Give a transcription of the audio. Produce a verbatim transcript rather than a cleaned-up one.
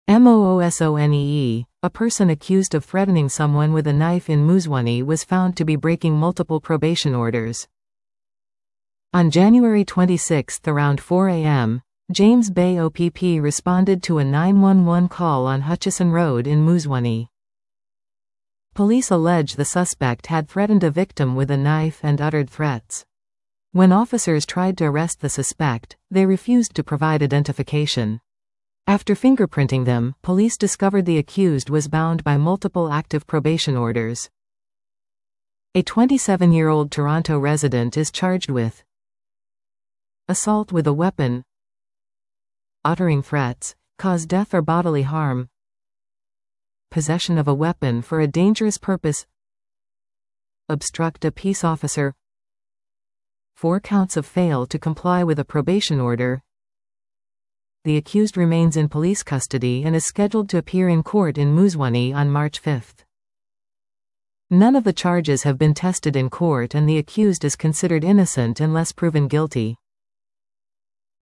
MOOSONEE, a person accused of threatening someone with a knife in Muzwani was found to be breaking multiple probation orders. On January twenty-sixth around four a m, James Bay O P P responded to a nine one one call on Hutchison Road in Muzwani. Police allege the suspect had threatened a victim with a knife and uttered threats. When officers tried to arrest the suspect, they refused to provide identification. After fingerprinting them, police discovered the accused was bound by multiple active probation orders. A twenty-seven-year-old Toronto resident is charged with assault with a weapon, uttering threats, cause death or bodily harm, possession of a weapon for a dangerous purpose, obstruct a peace officer, four counts of fail to comply with a probation order. The accused remains in police custody and is scheduled to appear in court in Muzwani on March fifth. None of the charges have been tested in court and the accused is considered innocent unless proven guilty.